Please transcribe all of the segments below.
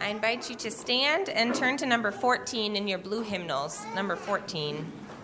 I invite you to stand and turn to number 14 in your blue hymnals, number 14.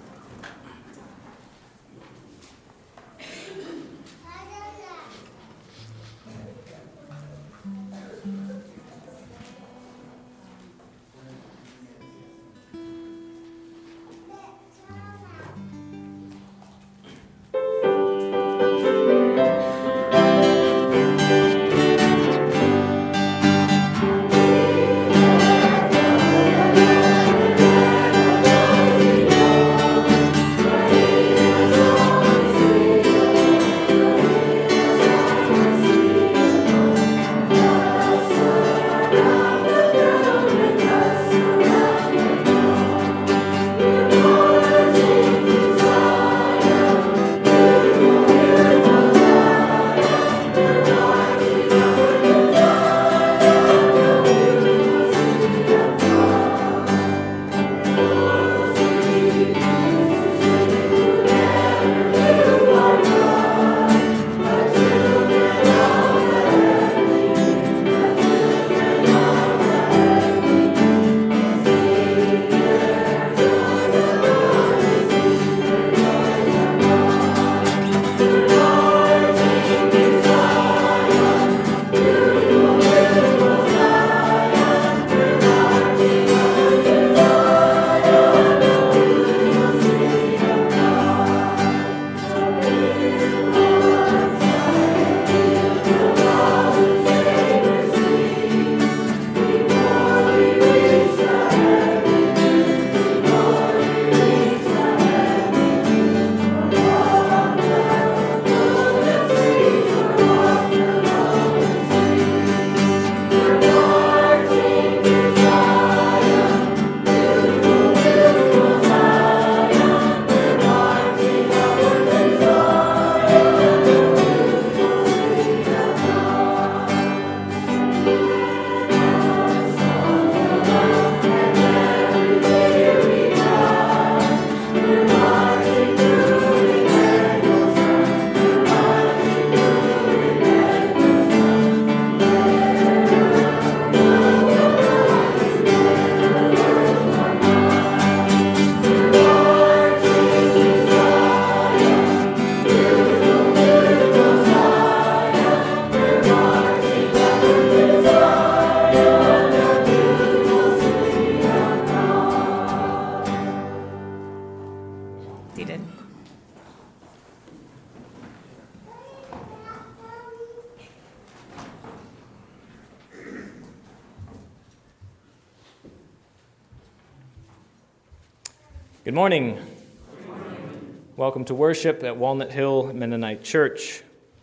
Good morning. Good morning. Welcome to worship at Walnut Hill Mennonite Church.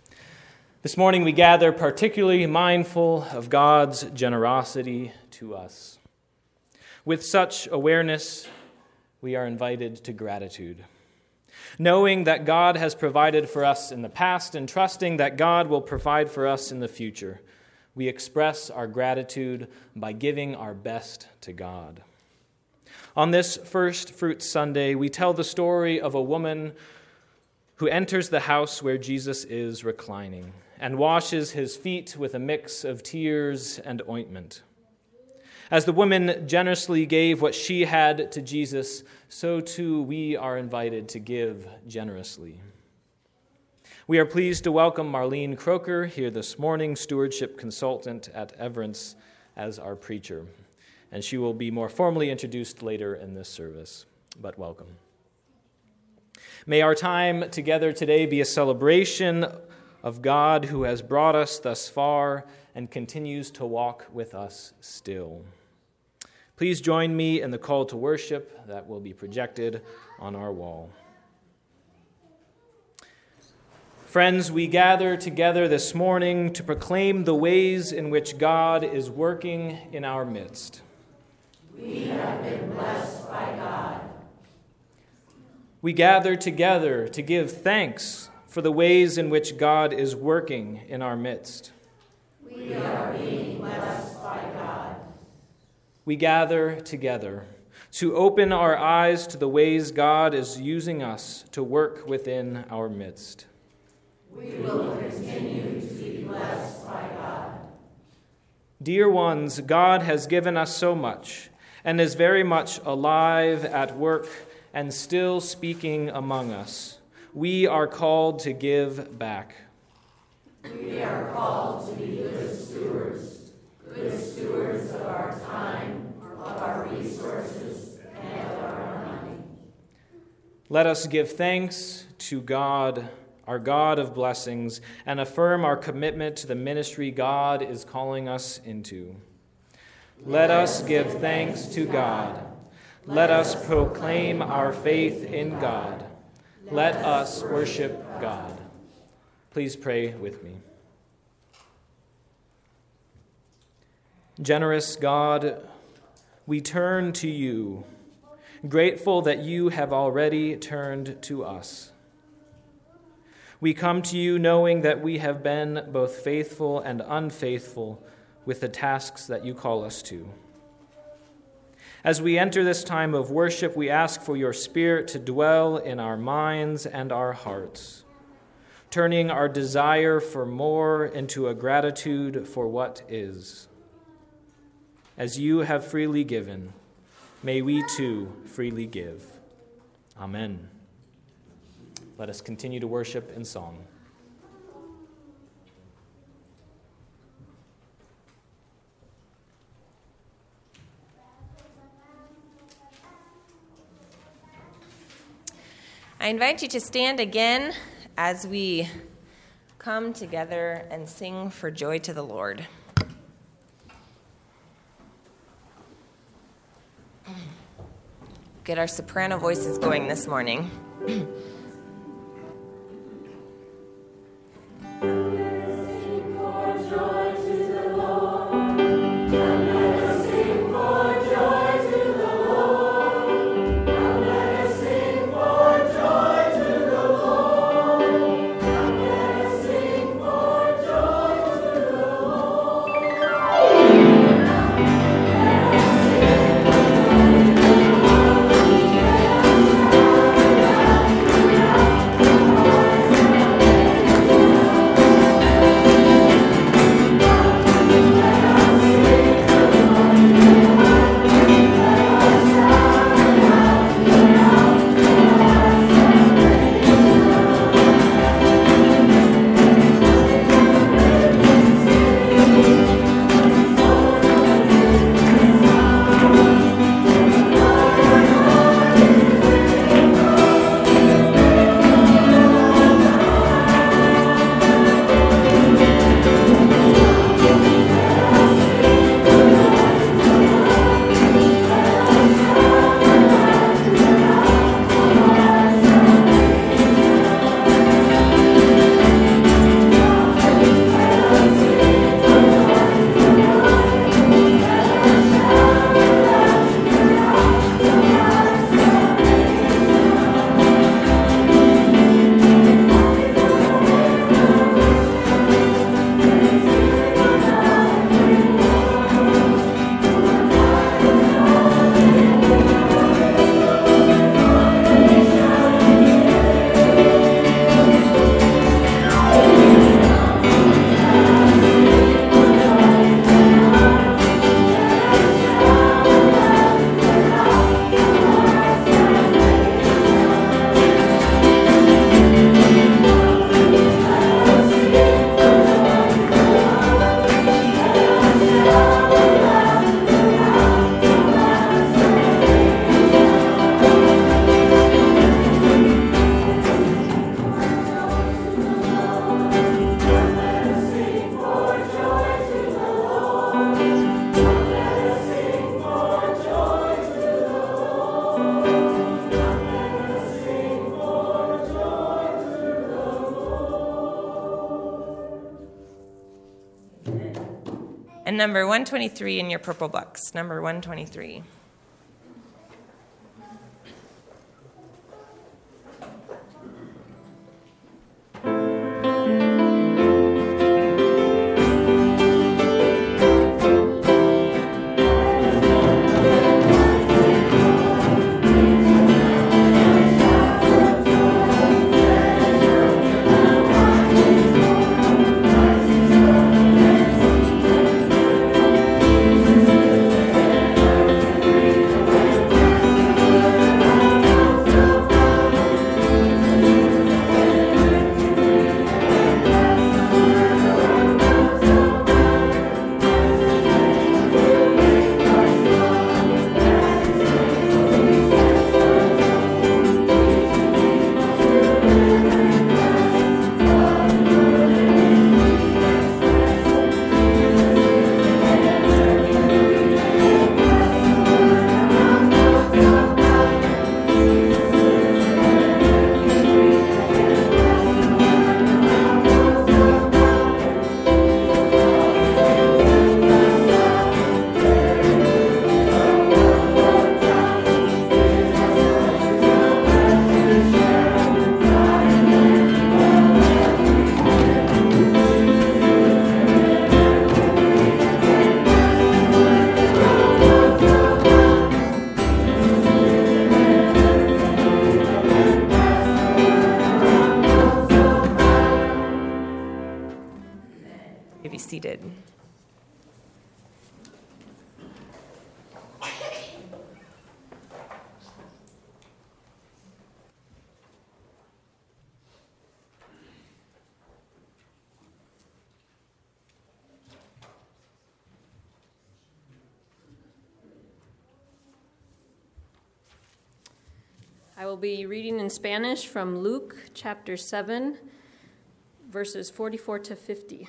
This morning we gather particularly mindful of God's generosity to us. With such awareness, we are invited to gratitude. Knowing that God has provided for us in the past and trusting that God will provide for us in the future, we express our gratitude by giving our best to God. On this First Fruits Sunday, we tell the story of a woman who enters the house where Jesus is reclining and washes his feet with a mix of tears and ointment. As the woman generously gave what she had to Jesus, so too we are invited to give generously. We are pleased to welcome Marlene Croker here this morning, stewardship consultant at Everence, as our preacher. And she will be more formally introduced later in this service, but welcome. May our time together today be a celebration of God who has brought us thus far and continues to walk with us still. Please join me in the call to worship that will be projected on our wall. Friends, we gather together this morning to proclaim the ways in which God is working in our midst. We have been blessed by God. We gather together to give thanks for the ways in which God is working in our midst. We are being blessed by God. We gather together to open our eyes to the ways God is using us to work within our midst. We will continue to be blessed by God. Dear ones, God has given us so much and is very much alive, at work, and still speaking among us. We are called to give back. We are called to be good stewards of our time, of our resources, and of our money. Let us give thanks to God, our God of blessings, and affirm our commitment to the ministry God is calling us into. Let us give thanks to God. Let us proclaim our faith in God. Let us worship God. Please pray with me. Generous God, we turn to you, grateful that you have already turned to us. We come to you knowing that we have been both faithful and unfaithful with the tasks that you call us to. As we enter this time of worship, we ask for your Spirit to dwell in our minds and our hearts, turning our desire for more into a gratitude for what is. As you have freely given, may we too freely give. Amen. Let us continue to worship in song. I invite you to stand again as we come together and sing for joy to the Lord. Get our soprano voices going this morning. And number 123 in your purple books. Number 123. I will be reading in Spanish from Luke chapter 7, verses 44 to 50.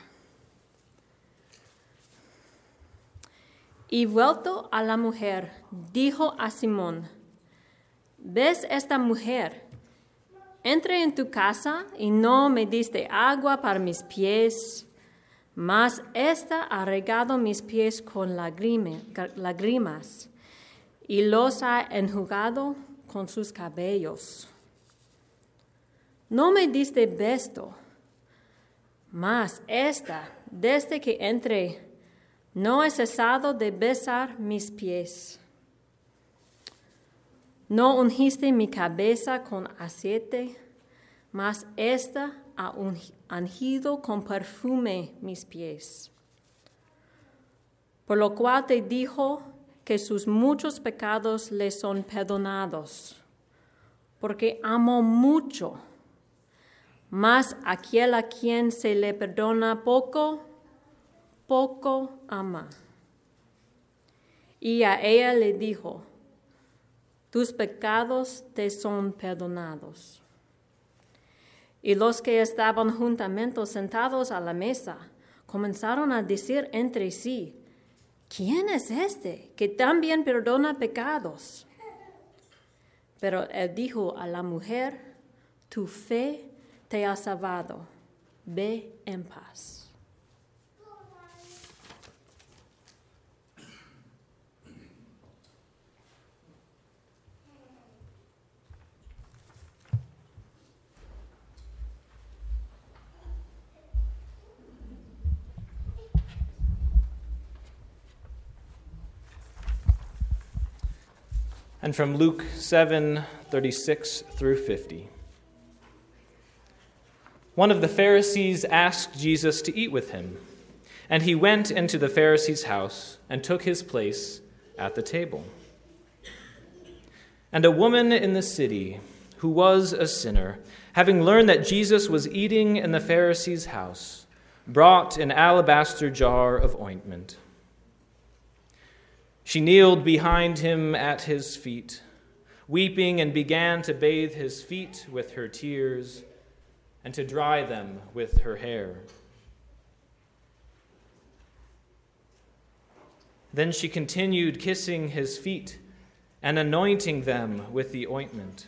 Y vuelto a la mujer, dijo a Simón, ¿ves esta mujer? Entré en tu casa y no me diste agua para mis pies, mas esta ha regado mis pies con lágrimas y los ha enjugado con sus cabellos. No me diste beso, mas esta, desde que entré, no he cesado de besar mis pies. No ungiste mi cabeza con aceite, mas esta ha ungido con perfume mis pies. Por lo cual te dijo que sus muchos pecados le son perdonados, porque amó mucho. Mas aquel a quien se le perdona poco, poco ama. Y a ella le dijo, tus pecados te son perdonados. Y los que estaban juntamente sentados a la mesa comenzaron a decir entre sí, ¿quién es este que también perdona pecados? Pero él dijo a la mujer, tu fe te ha salvado, ve en paz. And from Luke 7:36 through 50. One of the Pharisees asked Jesus to eat with him, and he went into the Pharisee's house and took his place at the table. And a woman in the city, who was a sinner, having learned that Jesus was eating in the Pharisee's house, brought an alabaster jar of ointment. She kneeled behind him at his feet, weeping, and began to bathe his feet with her tears and to dry them with her hair. Then she continued kissing his feet and anointing them with the ointment.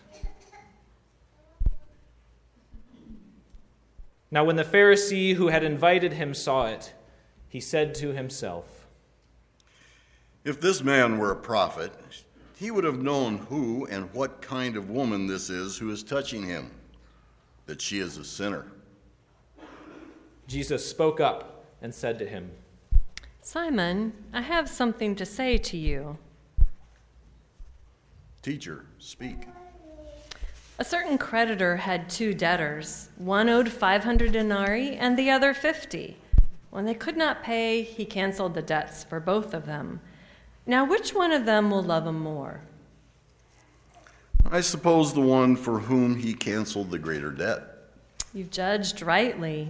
Now when the Pharisee who had invited him saw it, he said to himself, if this man were a prophet, he would have known who and what kind of woman this is who is touching him, that she is a sinner. Jesus spoke up and said to him, Simon, I have something to say to you. Teacher, speak. A certain creditor had 2 debtors. One owed 500 denarii and the other 50. When they could not pay, he canceled the debts for both of them. Now, which one of them will love him more? I suppose the one for whom he canceled the greater debt. You've judged rightly.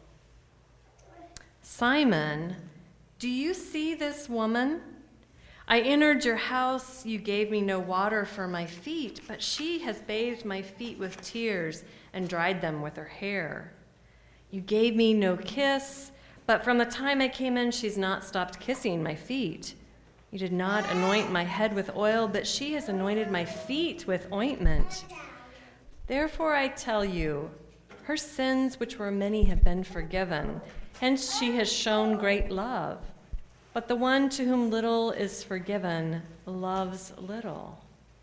Simon, do you see this woman? I entered your house, you gave me no water for my feet, but she has bathed my feet with tears and dried them with her hair. You gave me no kiss, but from the time I came in, she's not stopped kissing my feet. You did not anoint my head with oil, but she has anointed my feet with ointment. Therefore I tell you, her sins, which were many, have been forgiven. Hence she has shown great love. But the one to whom little is forgiven loves little.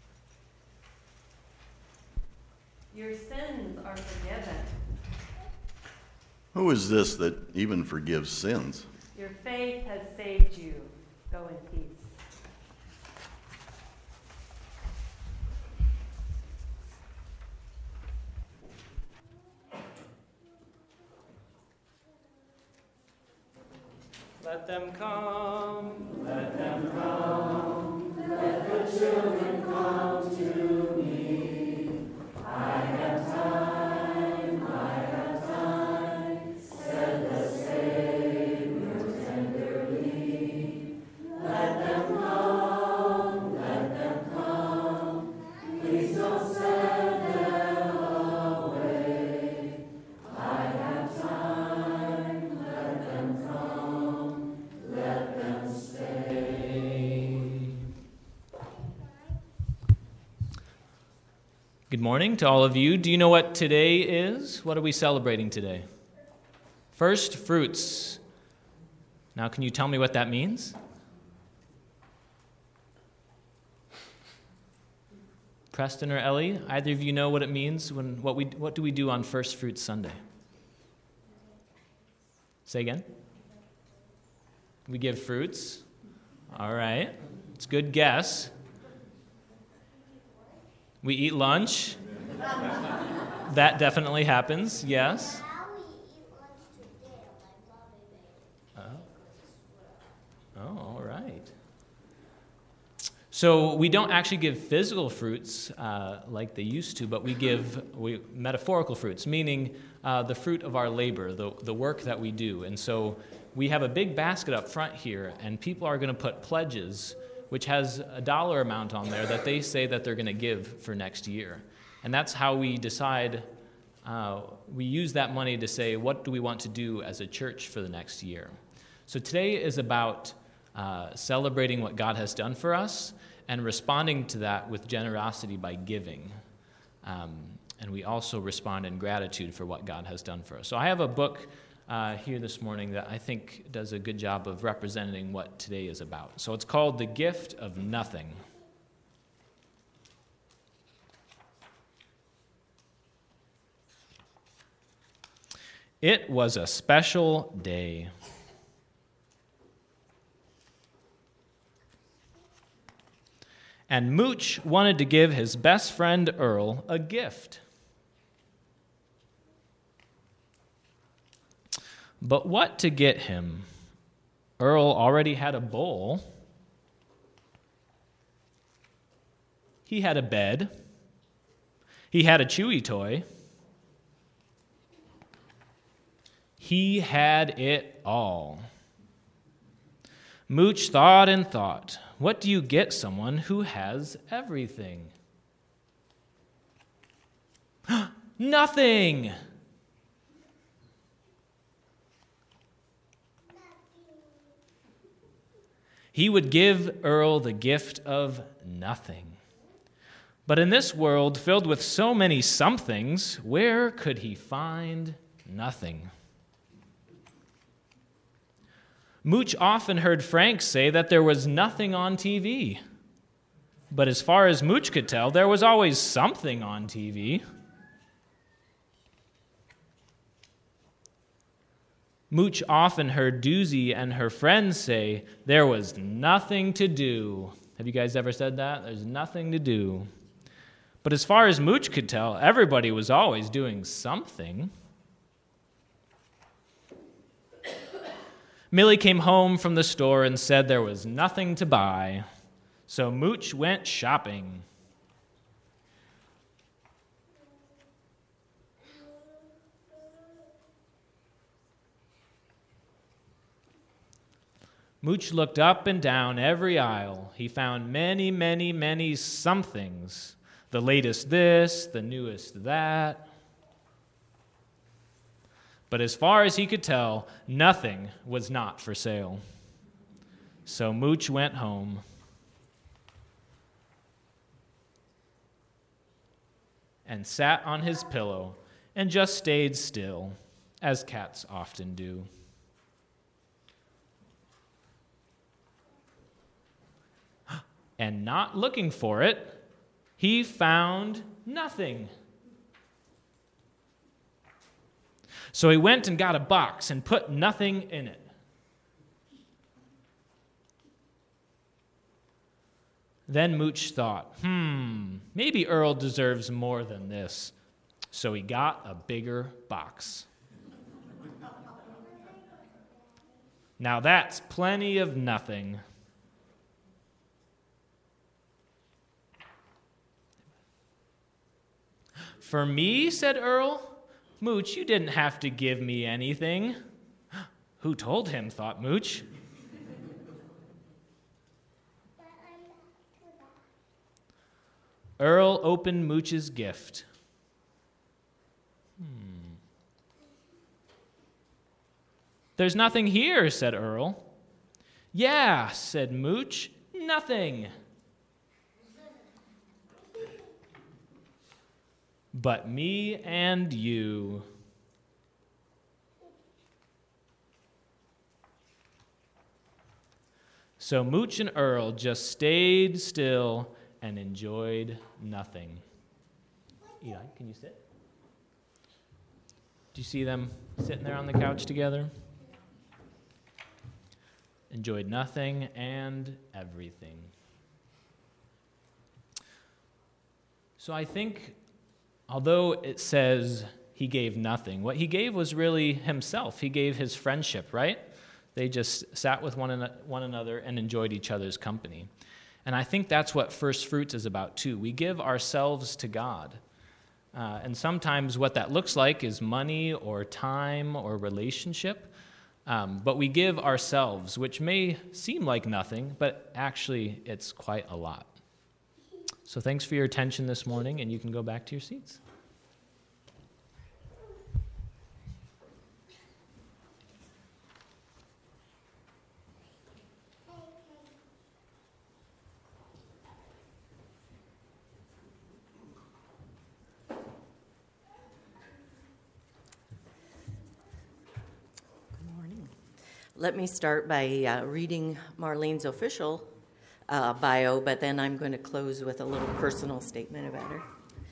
Your sins are forgiven. Who is this that even forgives sins? Your faith has saved you. Go in peace. Let them come. Let them come. Let the children come to me. I have time, said the Savior tenderly. Let them come, please don't say Good morning to all of you. Do you know what today is? What are we celebrating today? First fruits. Now, can you tell me what that means? Preston or Ellie, either of you know what it means? What do we do on First Fruits Sunday? Say again? We give fruits. All right. It's a good guess. We eat lunch. That definitely happens, yes. Oh, all right. So we don't actually give physical fruits like they used to, but we give metaphorical fruits, meaning the fruit of our labor, the work that we do. And so we have a big basket up front here, and people are going to put pledges, which has a dollar amount on there that they say that they're going to give for next year. And that's how we decide, we use that money to say, what do we want to do as a church for the next year? So today is about celebrating what God has done for us and responding to that with generosity by giving. And we also respond in gratitude for what God has done for us. So I have a book here this morning that I think does a good job of representing what today is about. So it's called The Gift of Nothing. It was a special day. And Mooch wanted to give his best friend Earl a gift. But what to get him? Earl already had a bowl. He had a bed. He had a Chewy toy. He had it all. Mooch thought and thought. What do you get someone who has everything? Nothing! He would give Earl the gift of nothing. But in this world filled with so many somethings, where could he find nothing? Mooch often heard Frank say that there was nothing on TV. But as far as Mooch could tell, there was always something on TV. Mooch often heard Doozy and her friends say there was nothing to do. Have you guys ever said that? There's nothing to do. But as far as Mooch could tell, everybody was always doing something. Millie came home from the store and said there was nothing to buy. So Mooch went shopping. Mooch looked up and down every aisle. He found many, many, many somethings. The latest this, the newest that. But as far as he could tell, nothing was not for sale. So Mooch went home. And sat on his pillow and just stayed still, as cats often do. And not looking for it, he found nothing. So he went and got a box and put nothing in it. Then Mooch thought, maybe Earl deserves more than this. So he got a bigger box. Now that's plenty of nothing. For me, said Earl. Mooch, you didn't have to give me anything. Who told him, thought Mooch. Earl opened Mooch's gift. There's nothing here, said Earl. Yeah, said Mooch, nothing. but me and you. So Mooch and Earl just stayed still and enjoyed nothing. Eli, can you sit? Do you see them sitting there on the couch together? Enjoyed nothing and everything. So I think, although it says he gave nothing, what he gave was really himself. He gave his friendship, right? They just sat with one another and enjoyed each other's company. And I think that's what First Fruits is about too. We give ourselves to God. And sometimes what that looks like is money or time or relationship. But we give ourselves, which may seem like nothing, but actually it's quite a lot. So thanks for your attention this morning, and you can go back to your seats. Let me start by reading Marlene's official bio, but then I'm going to close with a little personal statement about her.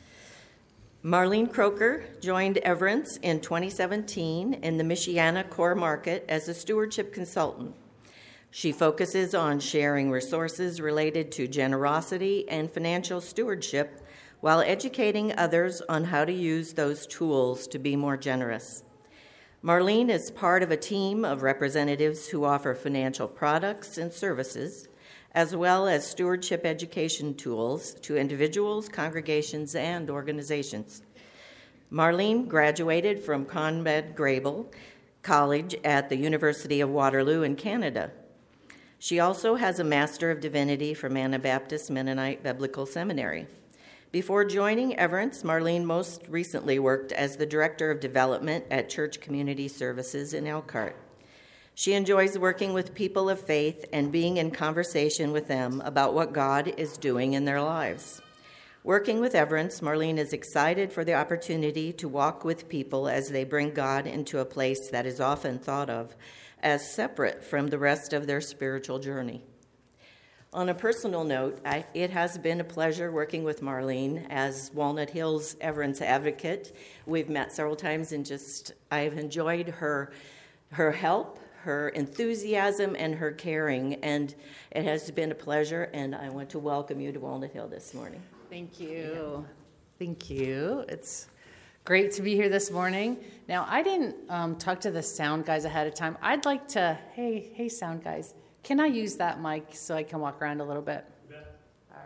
Marlene Croker joined Everence in 2017 in the Michiana core market as a stewardship consultant. She focuses on sharing resources related to generosity and financial stewardship while educating others on how to use those tools to be more generous. Marlene is part of a team of representatives who offer financial products and services, as well as stewardship education tools to individuals, congregations, and organizations. Marlene graduated from Conrad Grebel College at the University of Waterloo in Canada. She also has a Master of Divinity from Anabaptist Mennonite Biblical Seminary. Before joining Everence, Marlene most recently worked as the Director of Development at Church Community Services in Elkhart. She enjoys working with people of faith and being in conversation with them about what God is doing in their lives. Working with Everence, Marlene is excited for the opportunity to walk with people as they bring God into a place that is often thought of as separate from the rest of their spiritual journey. On a personal note, it has been a pleasure working with Marlene as Walnut Hills Everence advocate. We've met several times and I've enjoyed her help, her enthusiasm, and her caring, and it has been a pleasure, and I want to welcome you to Walnut Hill this morning. Thank you. Thank you. It's great to be here this morning. Now, I didn't talk to the sound guys ahead of time. I'd like to, hey, sound guys, can I use that mic so I can walk around a little bit? Yeah. All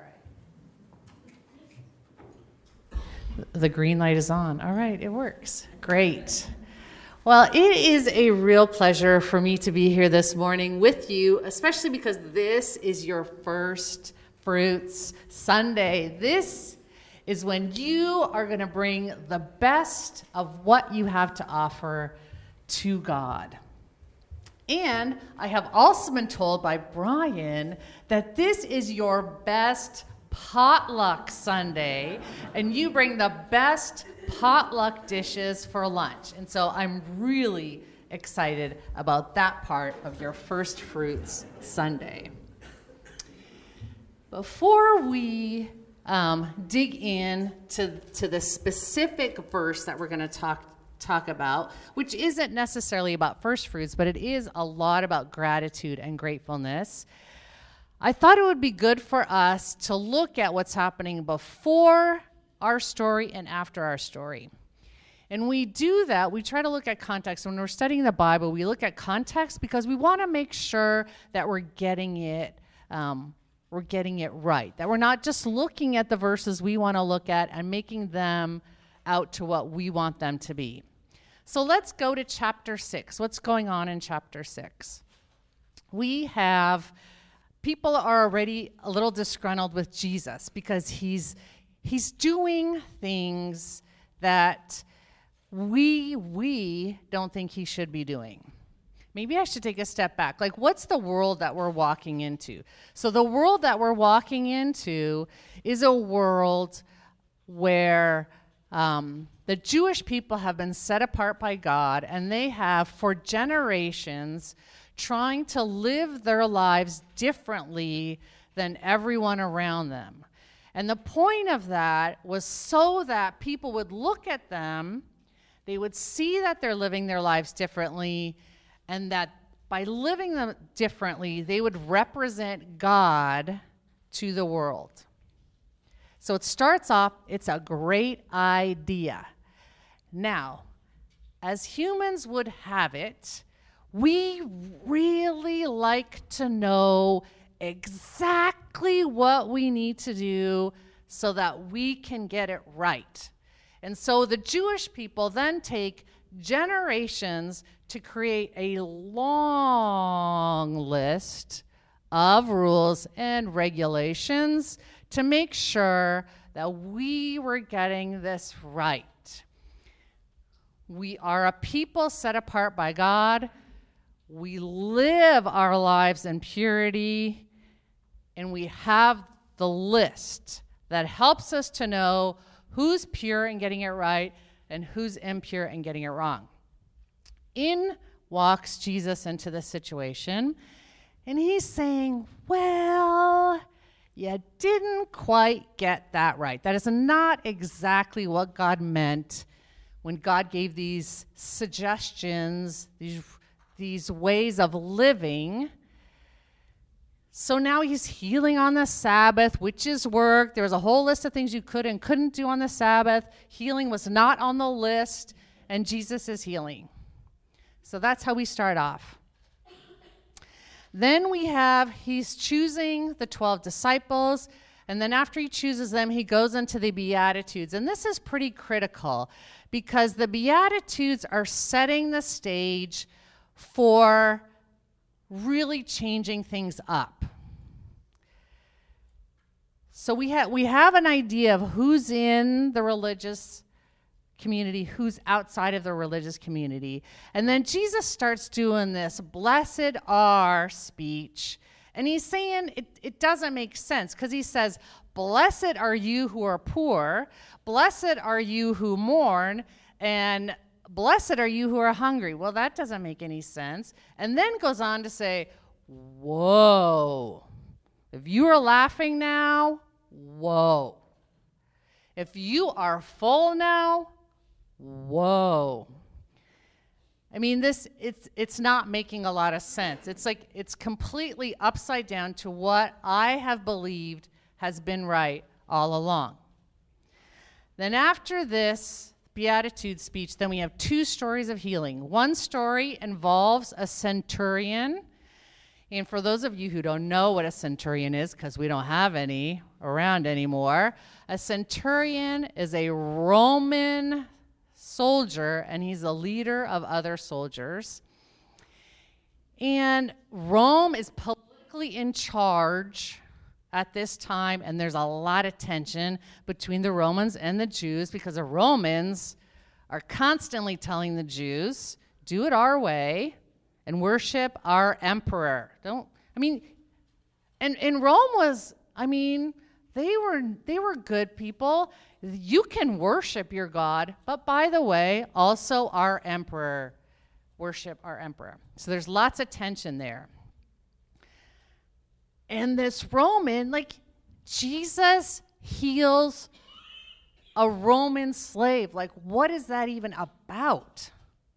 right. The green light is on. All right, it works. Great. Well, it is a real pleasure for me to be here this morning with you, especially because this is your First Fruits Sunday. This is when you are going to bring the best of what you have to offer to God. And I have also been told by Brian that this is your best potluck Sunday, and you bring the best potluck dishes for lunch. And so I'm really excited about that part of your First Fruits Sunday. Before we dig in to the specific verse that we're going to talk about, which isn't necessarily about first fruits, but it is a lot about gratitude and gratefulness, I thought it would be good for us to look at what's happening before our story and after our story. And we do that, we try to look at context. When we're studying the Bible, we look at context because we want to make sure that we're getting it right, that we're not just looking at the verses we want to look at and making them out to what we want them to be. So let's go to chapter 6. What's going on in chapter 6? People are already a little disgruntled with Jesus because he's doing things that we don't think he should be doing. Maybe I should take a step back. Like, what's the world that we're walking into? So the world that we're walking into is a world where The Jewish people have been set apart by God, and they have, for generations, trying to live their lives differently than everyone around them. And the point of that was so that people would look at them, they would see that they're living their lives differently, and that by living them differently, they would represent God to the world. So it starts off, it's a great idea. Now, as humans would have it, we really like to know exactly what we need to do so that we can get it right. And so the Jewish people then take generations to create a long list of rules and regulations to make sure that we were getting this right. We are a people set apart by God. We live our lives in purity, and we have the list that helps us to know who's pure and getting it right and who's impure and getting it wrong. In walks Jesus into this situation, and he's saying, well, you didn't quite get that right. That is not exactly what God meant when God gave these suggestions, these ways of living. So now he's healing on the Sabbath, which is work. There was a whole list of things you could and couldn't do on the Sabbath. Healing was not on the list, and Jesus is healing. So that's how we start off. Then he's choosing the 12 disciples, and then after he chooses them, he goes into the Beatitudes. And this is pretty critical because the Beatitudes are setting the stage for really changing things up. So we have an idea of who's in the religious community, who's outside of the religious community. And then Jesus starts doing this blessed are speech. And he's saying it doesn't make sense because he says, blessed are you who are poor, blessed are you who mourn, and blessed are you who are hungry. Well, that doesn't make any sense. And then goes on to say, whoa. If you are laughing now, whoa. If you are full now, whoa. I mean, it's not making a lot of sense. It's like it's completely upside down to what I have believed has been right all along. Then after this Beatitude speech, then we have two stories of healing. One story involves a centurion. And for those of you who don't know what a centurion is, because we don't have any around anymore, a centurion is a Roman soldier, and he's a leader of other soldiers. And Rome is politically in charge at this time, and there's a lot of tension between the Romans and the Jews because the Romans are constantly telling the Jews, do it our way and worship our emperor. And Rome was, they were good people. You can worship your God, but by the way, also our emperor. Worship our emperor. So there's lots of tension there. And this Roman, Jesus heals a Roman slave. What is that even about?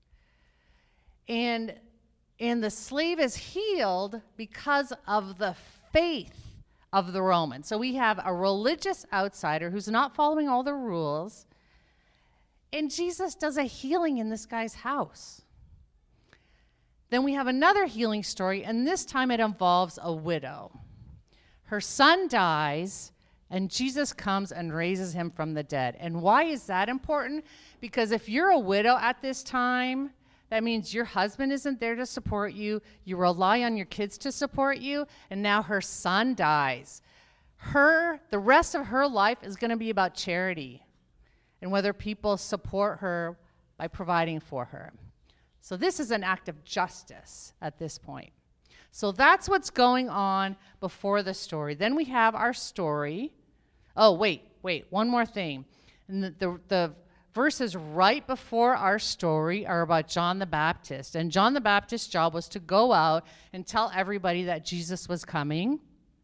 And the slave is healed because of the faith of the Roman. So we have a religious outsider who's not following all the rules, and Jesus does a healing in this guy's house. Then we have another healing story, and this time it involves a widow. Her son dies, and Jesus comes and raises him from the dead. And why is that important? Because if you're a widow at this time, that means your husband isn't there to support you. You rely on your kids to support you, and now her son dies. The rest of her life is going to be about charity and whether people support her by providing for her. So this is an act of justice at this point. So that's what's going on before the story. Then we have our story. Oh, wait, one more thing. And verses right before our story are about John the Baptist. And John the Baptist's job was to go out and tell everybody that Jesus was coming.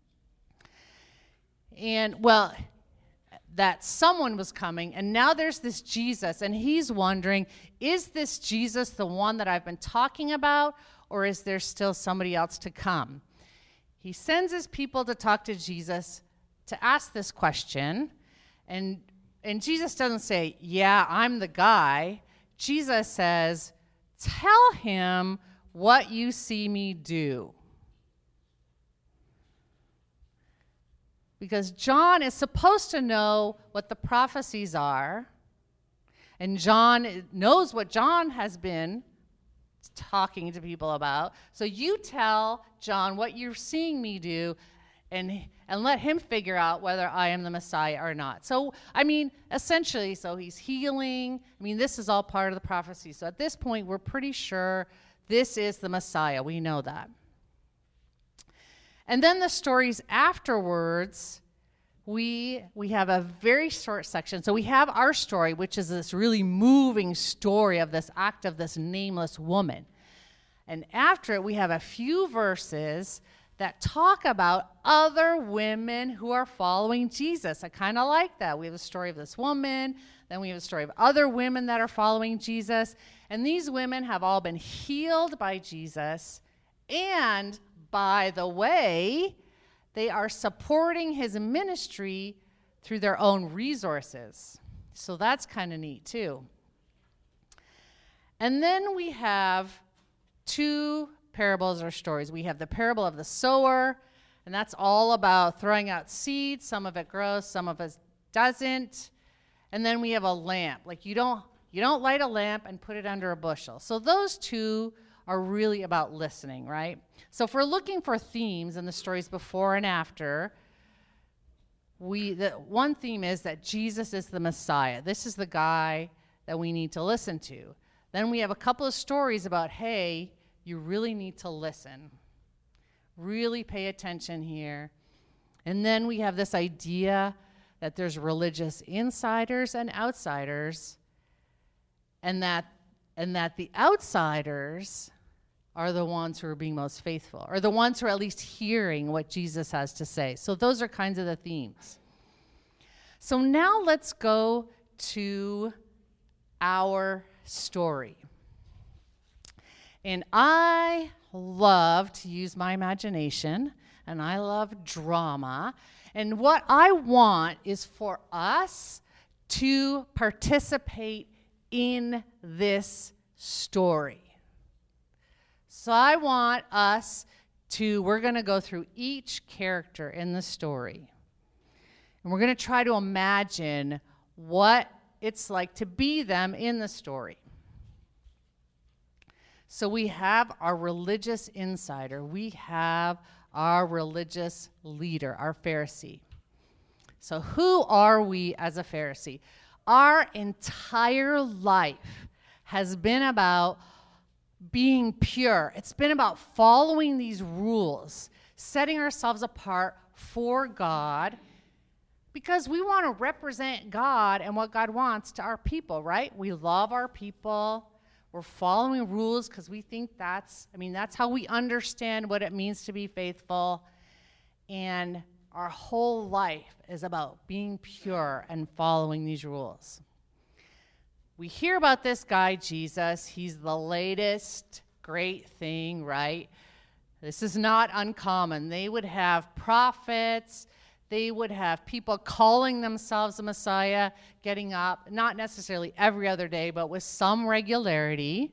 And, well, that someone was coming. And now there's this Jesus, and he's wondering, is this Jesus the one that I've been talking about, or is there still somebody else to come? He sends his people to talk to Jesus to ask this question. And Jesus doesn't say, yeah, I'm the guy. Jesus says, tell him what you see me do. Because John is supposed to know what the prophecies are. And John knows what John has been talking to people about. So you tell John what you're seeing me do, and let him figure out whether I am the Messiah or not. So, I mean, essentially, so he's healing. I mean, this is all part of the prophecy. So at this point, we're pretty sure this is the Messiah. We know that. And then the stories afterwards, we have a very short section. So we have our story, which is this really moving story of this act of this nameless woman. And after it, we have a few verses that talk about other women who are following Jesus. I kind of like that. We have a story of this woman, then we have a story of other women that are following Jesus. And these women have all been healed by Jesus. And, by the way, they are supporting his ministry through their own resources. So that's kind of neat, too. And then we have two parables or stories. We have the parable of the sower, and that's all about throwing out seeds. Some of it grows, some of it doesn't. And then we have a lamp. Like you don't light a lamp and put it under a bushel. So those two are really about listening, right? So if we're looking for themes in the stories before and after, the one theme is that Jesus is the Messiah. This is the guy that we need to listen to. Then we have a couple of stories about, hey, you really need to listen. Really pay attention here. And then we have this idea that there's religious insiders and outsiders, and that the outsiders are the ones who are being most faithful, or the ones who are at least hearing what Jesus has to say. So those are kinds of the themes. So now let's go to our story. And I love to use my imagination, and I love drama. And what I want is for us to participate in this story. So I want us we're going to go through each character in the story. And we're going to try to imagine what it's like to be them in the story. So we have our religious insider. We have our religious leader, our Pharisee. So who are we as a Pharisee? Our entire life has been about being pure. It's been about following these rules, setting ourselves apart for God, because we want to represent God and what God wants to our people, right? We love our people. We're following rules because we think that's how we understand what it means to be faithful. And our whole life is about being pure and following these rules. We hear about this guy, Jesus. He's the latest great thing, right? This is not uncommon. They would have prophets. They would have people calling themselves the Messiah, getting up, not necessarily every other day, but with some regularity.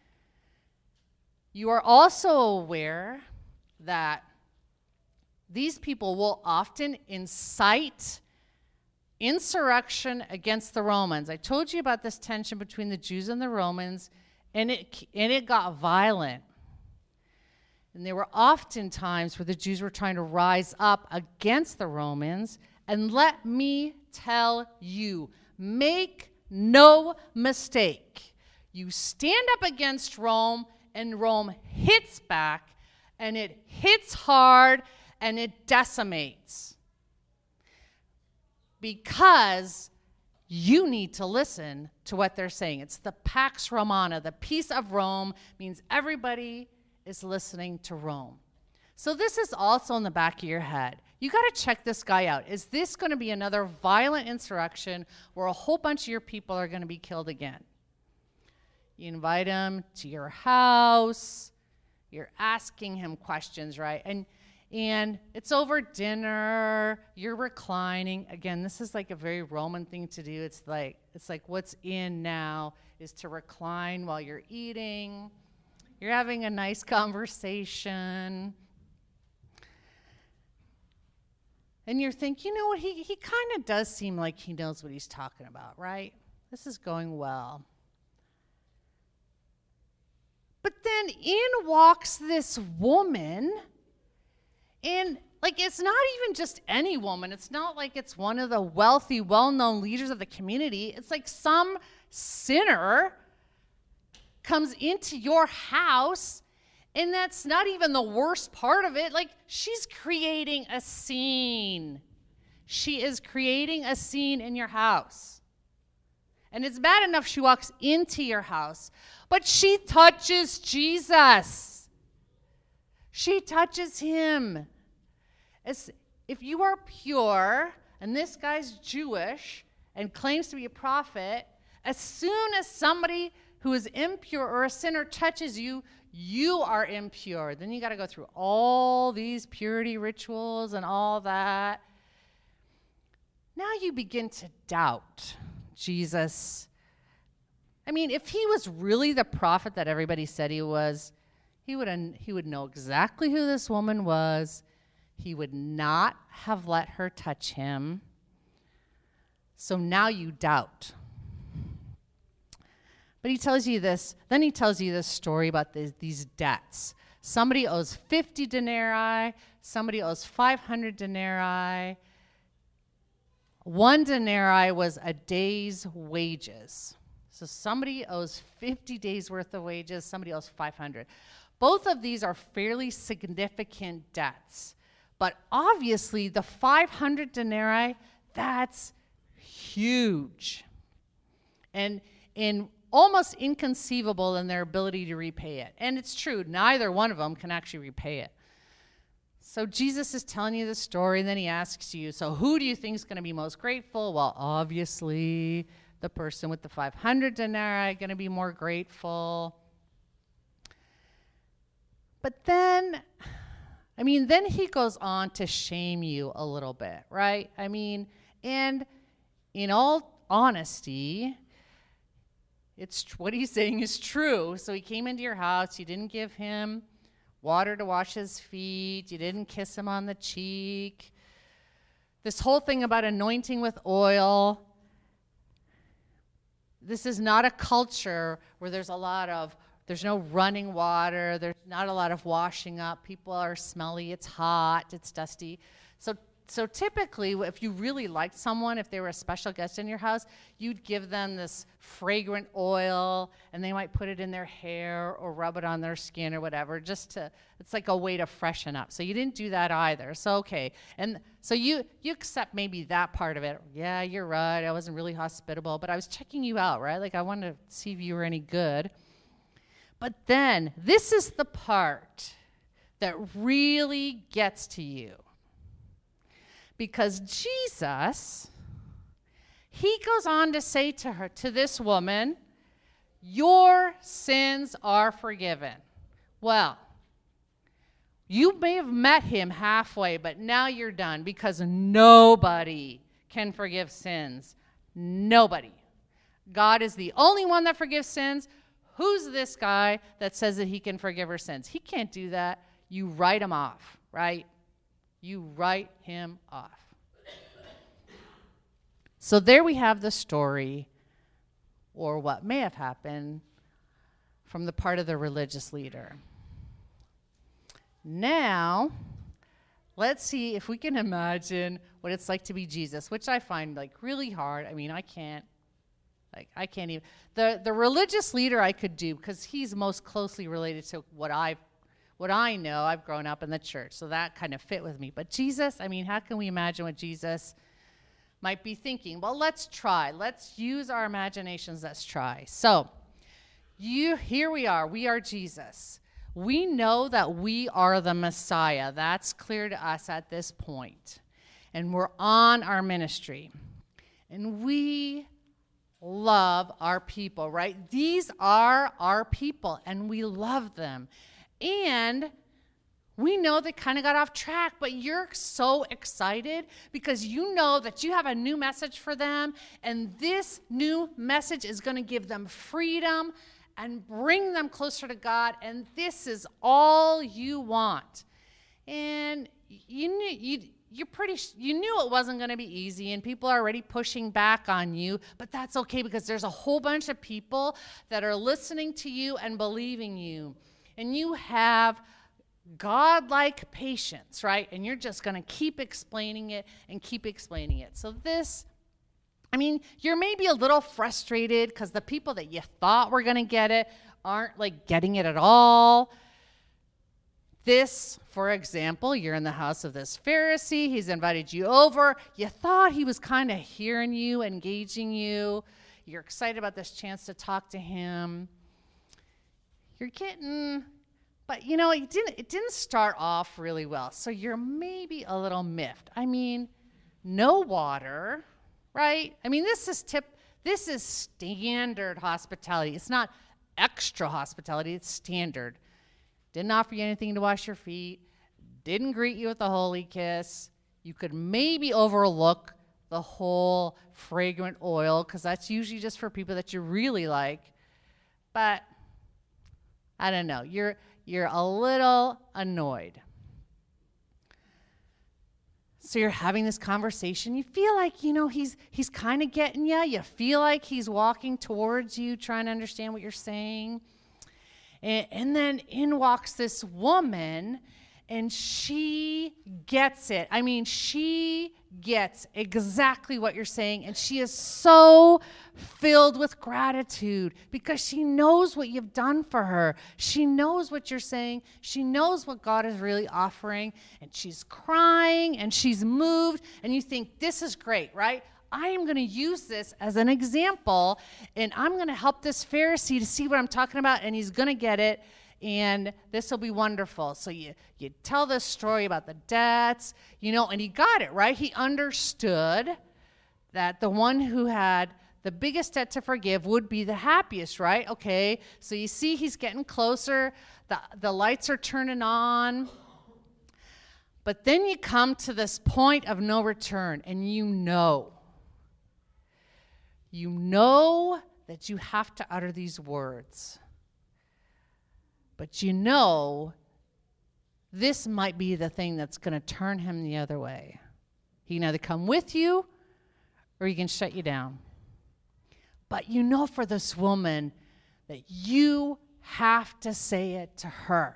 You are also aware that these people will often incite insurrection against the Romans. I told you about this tension between the Jews and the Romans, and it got violent. And there were often times where the Jews were trying to rise up against the Romans. And let me tell you, make no mistake. You stand up against Rome, and Rome hits back, and it hits hard, and it decimates. Because you need to listen to what they're saying. It's the Pax Romana. The peace of Rome means everybody is listening to Rome. So this is also in the back of your head. You got to check this guy out. Is this going to be another violent insurrection where a whole bunch of your people are going to be killed again? You invite him to your house. You're asking him questions, right? And it's over dinner. You're reclining. Again, this is like a very Roman thing to do. It's like what's in now is to recline while you're eating. You're having a nice conversation. And you're thinking, you know what, he kind of does seem like he knows what he's talking about, right? This is going well. But then in walks this woman, and like it's not even just any woman. It's not like it's one of the wealthy, well-known leaders of the community. It's like some sinner comes into your house, and that's not even the worst part of it. Like, she's creating a scene. She is creating a scene in your house. And it's bad enough she walks into your house, but she touches Jesus. She touches him. As if you are pure, and this guy's Jewish and claims to be a prophet, as soon as somebody who is impure or a sinner touches you, you are impure. Then you got to go through all these purity rituals and all that. Now you begin to doubt Jesus. I mean, if he was really the prophet that everybody said he was, he would know exactly who this woman was. He would not have let her touch him. So now you doubt. But he tells you this, then he tells you this story about these debts. Somebody owes 50 denarii, somebody owes 500 denarii. 1 denarii was a day's wages. So somebody owes 50 days worth of wages, somebody owes 500. Both of these are fairly significant debts. But obviously the 500 denarii, that's huge. And almost inconceivable in their ability to repay it. And it's true, neither one of them can actually repay it. So Jesus is telling you the story, and then he asks you, so who do you think is going to be most grateful? Well, obviously, the person with the 500 denarii going to be more grateful. But then he goes on to shame you a little bit, right? I mean, and in all honesty, what he's saying is true. So he came into your house. You didn't give him water to wash his feet. You didn't kiss him on the cheek. This whole thing about anointing with oil. This is not a culture where there's no running water. There's not a lot of washing up. People are smelly. It's hot. It's dusty. So typically, if you really liked someone, if they were a special guest in your house, you'd give them this fragrant oil, and they might put it in their hair or rub it on their skin or whatever, it's like a way to freshen up. So you didn't do that either. So, okay. And so you accept maybe that part of it. Yeah, you're right. I wasn't really hospitable, but I was checking you out, right? Like I wanted to see if you were any good. But then, this is the part that really gets to you. Because Jesus, he goes on to say to this woman, your sins are forgiven. Well, you may have met him halfway, but now you're done because nobody can forgive sins. Nobody. God is the only one that forgives sins. Who's this guy that says that he can forgive her sins? He can't do that. You write him off, right? You write him off. So there we have the story, or what may have happened, from the part of the religious leader. Now, let's see if we can imagine what it's like to be Jesus, which I find like really hard. I mean, I can't even. The religious leader I could do because he's most closely related to what I know. I've grown up in the church, so that kind of fit with me. But Jesus, I mean, how can we imagine what Jesus might be thinking, well, let's try. Let's use our imaginations. Let's try. So here we are. We are Jesus. We know that we are the Messiah. That's clear to us at this point. And we're on our ministry. And we love our people, right? These are our people, and we love them. And we know they kind of got off track, but you're so excited because you know that you have a new message for them, and this new message is going to give them freedom and bring them closer to God, and this is all you want. And you knew it wasn't going to be easy, and people are already pushing back on you, but that's okay because there's a whole bunch of people that are listening to you and believing you, and you have God-like patience, right? And you're just going to keep explaining it and keep explaining it. So you're maybe a little frustrated because the people that you thought were going to get it aren't like getting it at all. This, for example, you're in the house of this Pharisee. He's invited you over. You thought he was kind of hearing you, engaging you. You're excited about this chance to talk to him. But it didn't start off really well. So you're maybe a little miffed. No water, right? This is standard hospitality. It's not extra hospitality, it's standard. Didn't offer you anything to wash your feet. Didn't greet you with a holy kiss. You could maybe overlook the whole fragrant oil because that's usually just for people that you really like. But I don't know. You're a little annoyed. So you're having this conversation. You feel like, he's kind of getting you. You feel like he's walking towards you, trying to understand what you're saying. And then in walks this woman, and she gets it. She gets exactly what you're saying, and she is so filled with gratitude because she knows what you've done for her. She knows what you're saying. She knows what God is really offering, and she's crying, and she's moved, and you think, this is great, right? I am going to use this as an example, and I'm going to help this Pharisee to see what I'm talking about, and he's going to get it, and this will be wonderful. So you tell this story about the debts, and he got it, right? He understood that the one who had the biggest debt to forgive would be the happiest, right? Okay, so you see he's getting closer. The lights are turning on. But then you come to this point of no return, and you know that you have to utter these words. But this might be the thing that's going to turn him the other way. He can either come with you or he can shut you down. But for this woman that you have to say it to her.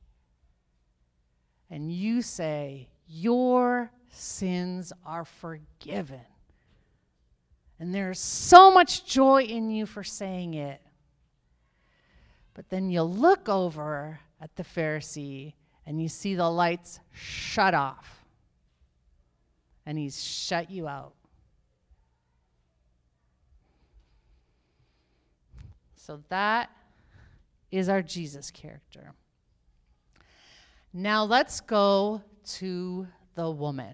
And you say, your sins are forgiven. And there's so much joy in you for saying it. But then you look over at the Pharisee and you see the lights shut off. And he's shut you out. So that is our Jesus character. Now let's go to the woman.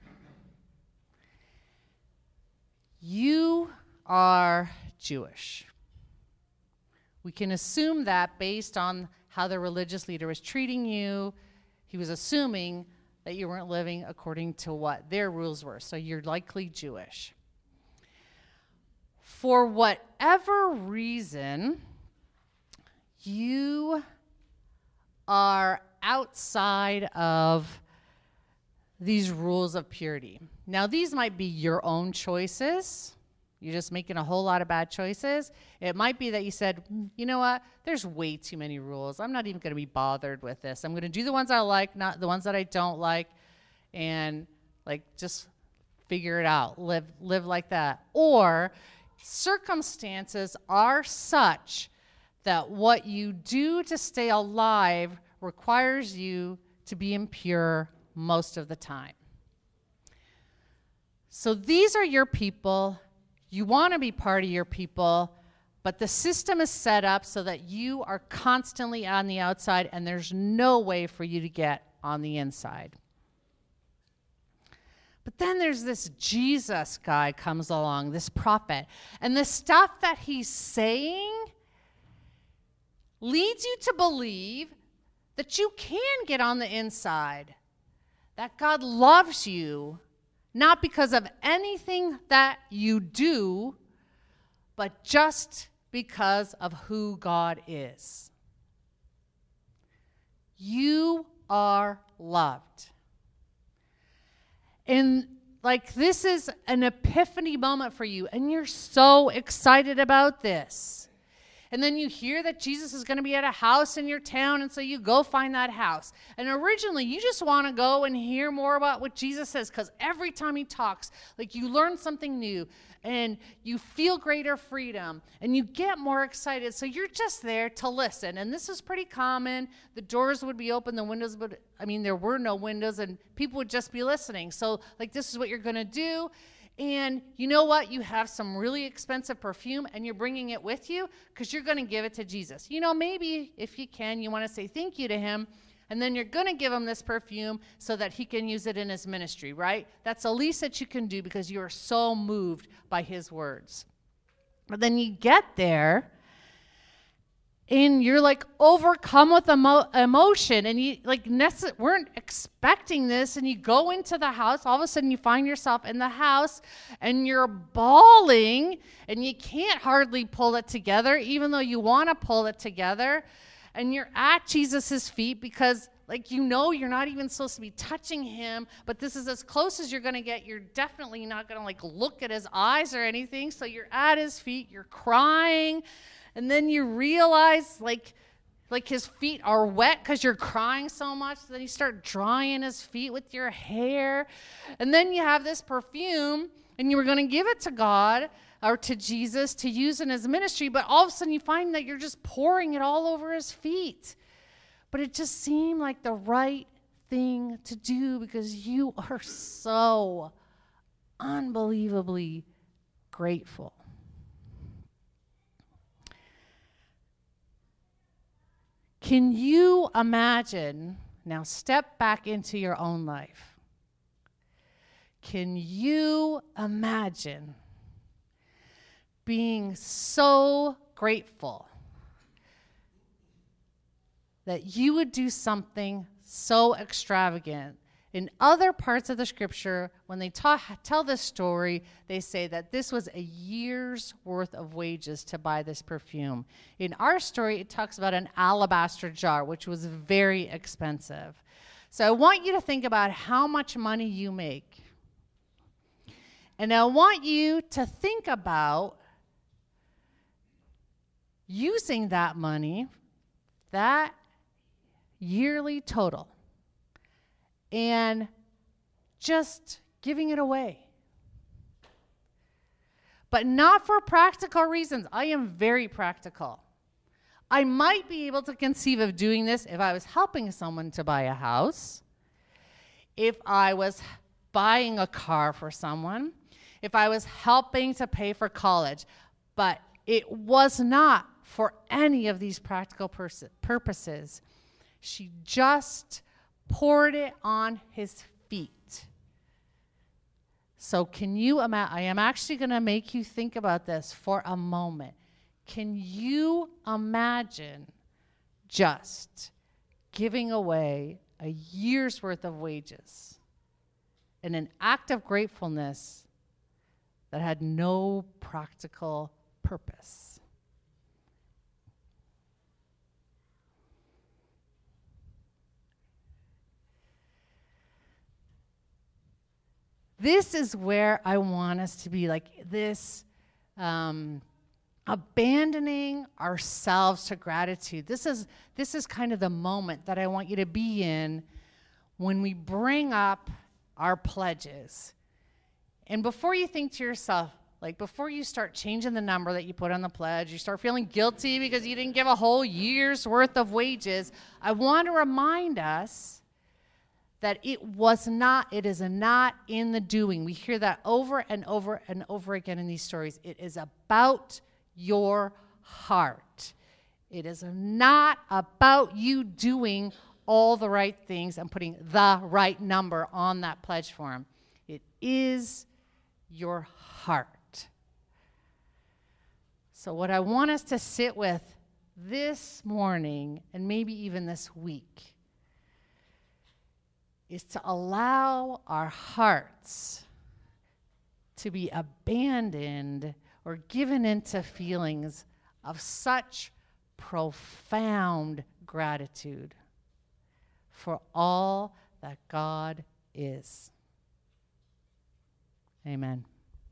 You are Jewish. We can assume that based on how the religious leader was treating you, he was assuming that you weren't living according to what their rules were. So you're likely Jewish. For whatever reason, you are outside of these rules of purity. Now, these might be your own choices. You're just making a whole lot of bad choices. It might be that you said, you know what, there's way too many rules. I'm not even going to be bothered with this. I'm going to do the ones I like, not the ones that I don't like, and just figure it out. Live like that. Or circumstances are such that what you do to stay alive requires you to be impure most of the time. So these are your people. You want to be part of your people, but the system is set up so that you are constantly on the outside and there's no way for you to get on the inside. But then there's this Jesus guy comes along, this prophet, and the stuff that he's saying leads you to believe that you can get on the inside, that God loves you, not because of anything that you do, but just because of who God is. You are loved. And like this is an epiphany moment for you, and you're so excited about this. And then you hear that Jesus is going to be at a house in your town, and so you go find that house. And originally, you just want to go and hear more about what Jesus says, because every time he talks, like you learn something new, and you feel greater freedom, and you get more excited. So you're just there to listen. And this is pretty common. The doors would be open, the windows would, there were no windows, and people would just be listening. So like this is what you're going to do. And you know what? You have some really expensive perfume and you're bringing it with you because you're going to give it to Jesus. Maybe if you can, you want to say thank you to him, and then you're going to give him this perfume so that he can use it in his ministry, right? That's the least that you can do because you are so moved by his words. But then you get there and you're like overcome with emotion, and you like weren't expecting this, and you go into the house. All of a sudden you find yourself in the house and you're bawling and you can't hardly pull it together, even though you want to pull it together. And you're at Jesus's feet because you're not even supposed to be touching him, but this is as close as you're going to get. You're definitely not going to look at his eyes or anything. So you're at his feet, you're crying. And then you realize, his feet are wet because you're crying so much. So then you start drying his feet with your hair. And then you have this perfume, and you were going to give it to God or to Jesus to use in his ministry. But all of a sudden you find that you're just pouring it all over his feet. But it just seemed like the right thing to do because you are so unbelievably grateful. Can you imagine, now step back into your own life. Can you imagine being so grateful that you would do something so extravagant? In other parts of the scripture, when they tell this story, they say that this was a year's worth of wages to buy this perfume. In our story, it talks about an alabaster jar, which was very expensive. So I want you to think about how much money you make. And I want you to think about using that money, that yearly total, and just giving it away. But not for practical reasons. I am very practical. I might be able to conceive of doing this if I was helping someone to buy a house, if I was buying a car for someone, if I was helping to pay for college. But it was not for any of these practical purposes. She just poured it on his feet. So can you imagine? I am actually going to make you think about this for a moment. Can you imagine just giving away a year's worth of wages in an act of gratefulness that had no practical purpose? This is where I want us to be, this abandoning ourselves to gratitude. This is kind of the moment that I want you to be in when we bring up our pledges. And before you think to yourself, before you start changing the number that you put on the pledge, you start feeling guilty because you didn't give a whole year's worth of wages, I want to remind us that it is not in the doing. We hear that over and over and over again in these stories. It is about your heart. It is not about you doing all the right things and putting the right number on that pledge form. It is your heart. So what I want us to sit with this morning, and maybe even this week, is to allow our hearts to be abandoned or given into feelings of such profound gratitude for all that God is. Amen.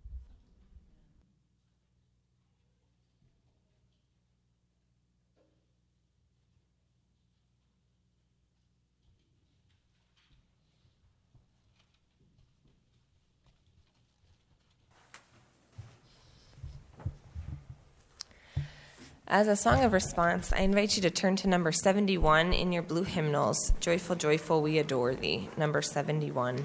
As a song of response, I invite you to turn to number 71 in your blue hymnals, Joyful, Joyful, We Adore Thee, number 71.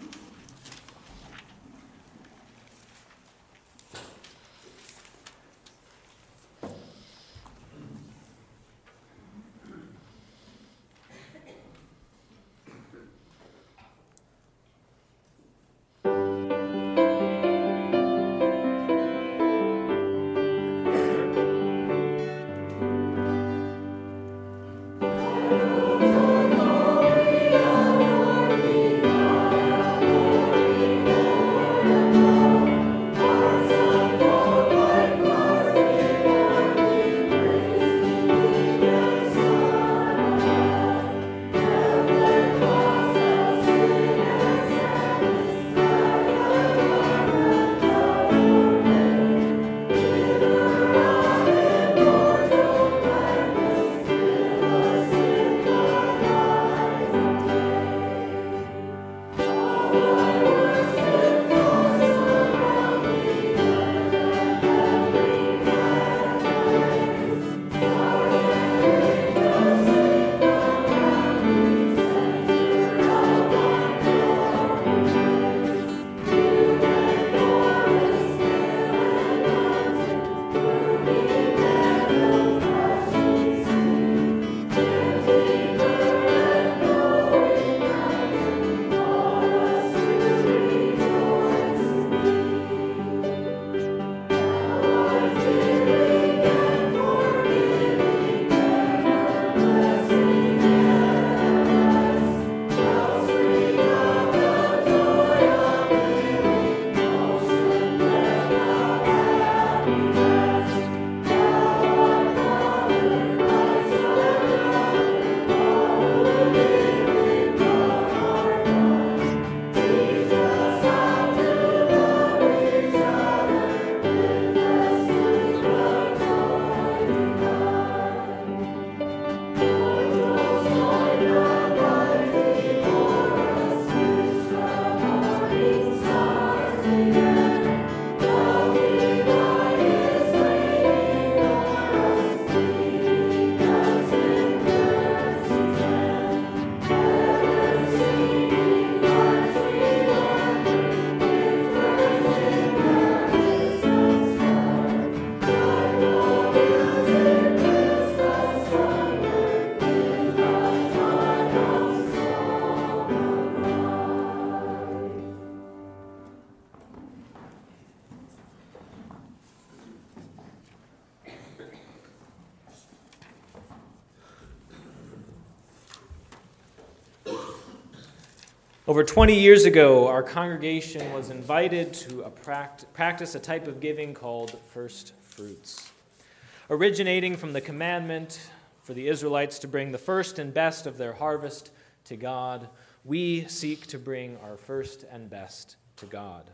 Over 20 years ago, our congregation was invited to practice a type of giving called first fruits. Originating from the commandment for the Israelites to bring the first and best of their harvest to God, we seek to bring our first and best to God.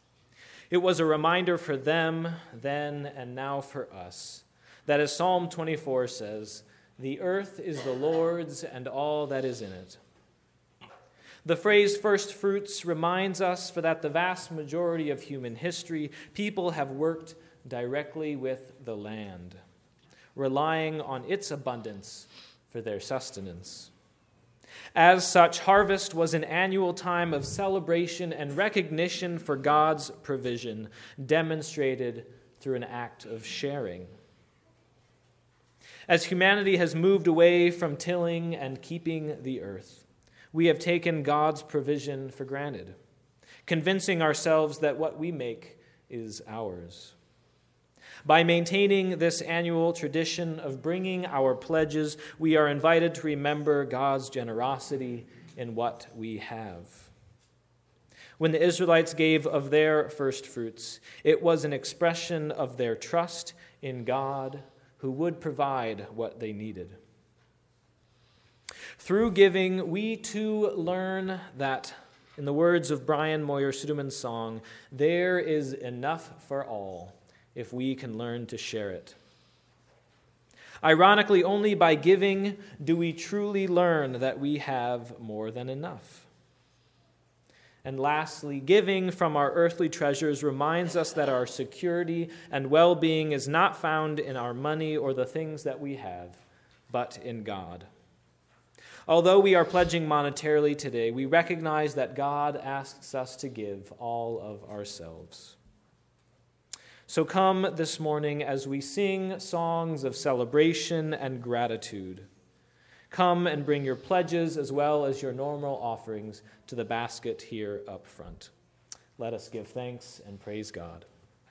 It was a reminder for them then and now for us that, as Psalm 24 says, "The earth is the Lord's and all that is in it." The phrase first fruits reminds us for that the vast majority of human history, people have worked directly with the land, relying on its abundance for their sustenance. As such, harvest was an annual time of celebration and recognition for God's provision, demonstrated through an act of sharing. As humanity has moved away from tilling and keeping the earth, we have taken God's provision for granted, convincing ourselves that what we make is ours. By maintaining this annual tradition of bringing our pledges, we are invited to remember God's generosity in what we have. When the Israelites gave of their first fruits, it was an expression of their trust in God, who would provide what they needed. Through giving, we too learn that, in the words of Brian Moyer Suderman's song, there is enough for all if we can learn to share it. Ironically, only by giving do we truly learn that we have more than enough. And lastly, giving from our earthly treasures reminds us that our security and well-being is not found in our money or the things that we have, but in God. Although we are pledging monetarily today, we recognize that God asks us to give all of ourselves. So come this morning as we sing songs of celebration and gratitude. Come and bring your pledges as well as your normal offerings to the basket here up front. Let us give thanks and praise God.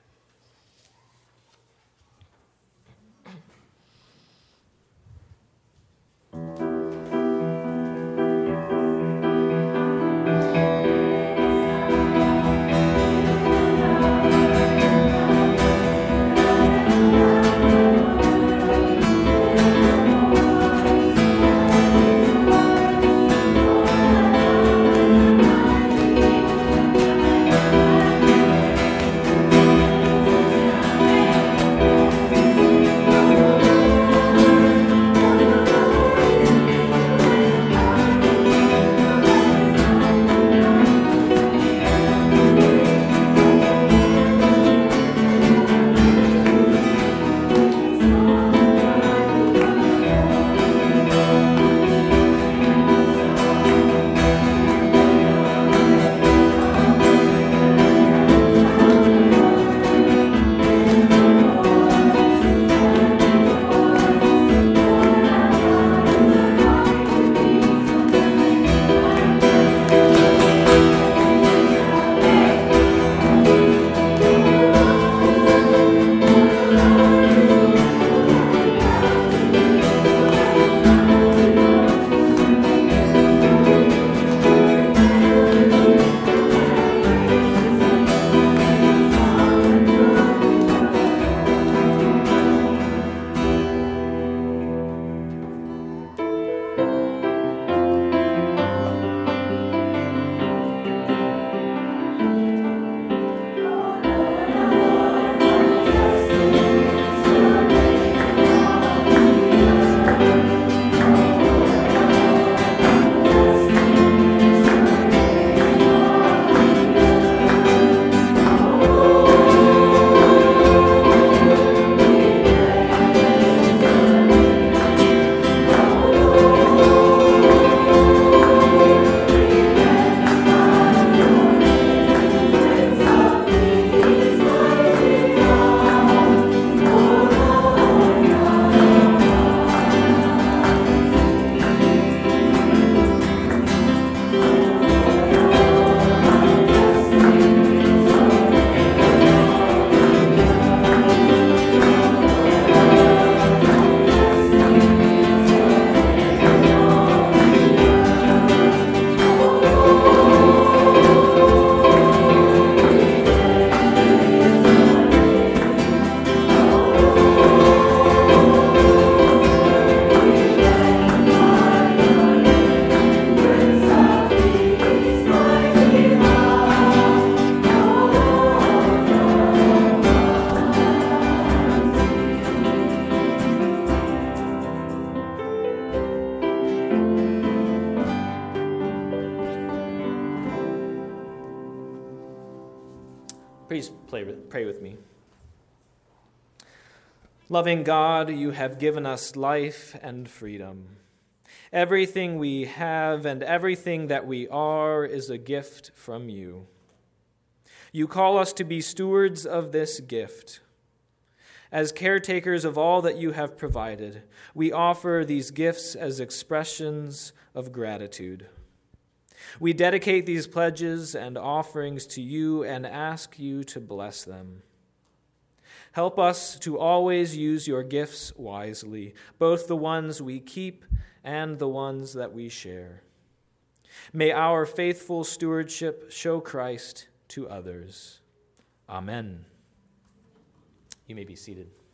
Please pray with me. Loving God, you have given us life and freedom. Everything we have and everything that we are is a gift from you. You call us to be stewards of this gift. As caretakers of all that you have provided, we offer these gifts as expressions of gratitude. We dedicate these pledges and offerings to you and ask you to bless them. Help us to always use your gifts wisely, both the ones we keep and the ones that we share. May our faithful stewardship show Christ to others. Amen. You may be seated.